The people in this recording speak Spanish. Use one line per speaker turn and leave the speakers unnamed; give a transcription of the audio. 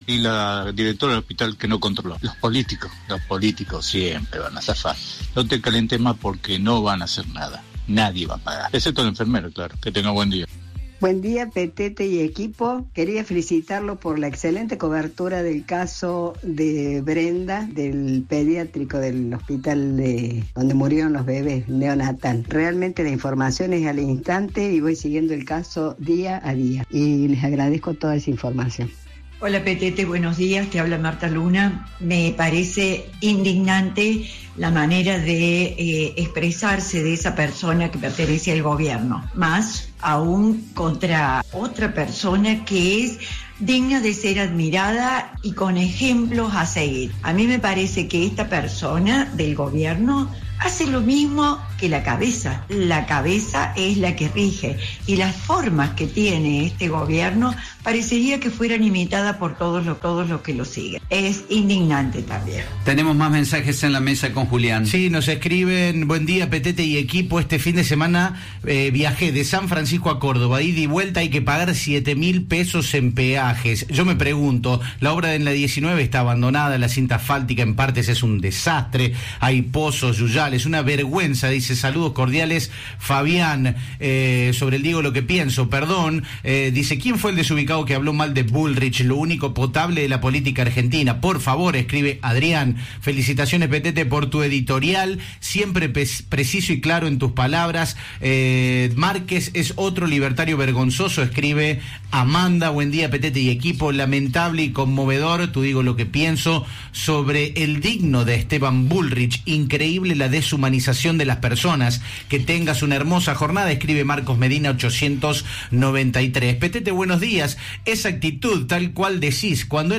Y la directora del hospital que no controló. Los políticos siempre van a zafar. No te calentes más porque no van a hacer nada. Nadie va a pagar. Excepto el enfermero, claro. Que tenga buen día.
Buen día, Petete y equipo. Quería felicitarlo por la excelente cobertura del caso de Brenda, del pediátrico del hospital donde murieron los bebés neonatal. Realmente la información es al instante y voy siguiendo el caso día a día. Y les agradezco toda esa información.
Hola Petete, buenos días, te habla Marta Luna. Me parece indignante la manera de expresarse de esa persona que pertenece al gobierno, más aún contra otra persona que es digna de ser admirada y con ejemplos a seguir. A mí me parece que esta persona del gobierno hace lo mismo que la cabeza. La cabeza es la que rige y las formas que tiene este gobierno parecería que fueran imitadas por todos los que lo siguen. Es indignante también.
Tenemos más mensajes en la mesa con Julián.
Sí, nos escriben: buen día, Petete y equipo. Este fin de semana viajé de San Francisco a Córdoba, ida y vuelta, hay que pagar 7.000 pesos en peajes. Yo me pregunto, la obra de la 19 está abandonada, la cinta asfáltica en partes es un desastre, hay pozos, yuyales, una vergüenza. Dice: saludos cordiales, Fabián. Sobre el Diego lo que pienso, perdón. Dice: ¿quién fue el desubicado que habló mal de Bullrich, lo único potable de la política argentina? Por favor, escribe Adrián. Felicitaciones, Petete, por tu editorial, siempre preciso y claro en tus palabras. Márquez es otro libertario vergonzoso, escribe Amanda. Buen día, Petete y equipo. Lamentable y conmovedor, tú digo lo que pienso, sobre el digno de Esteban Bullrich. Increíble la deshumanización de las personas. Que tengas una hermosa jornada, escribe Marcos Medina 893. Petete, buenos días. Esa actitud, tal cual decís, cuando era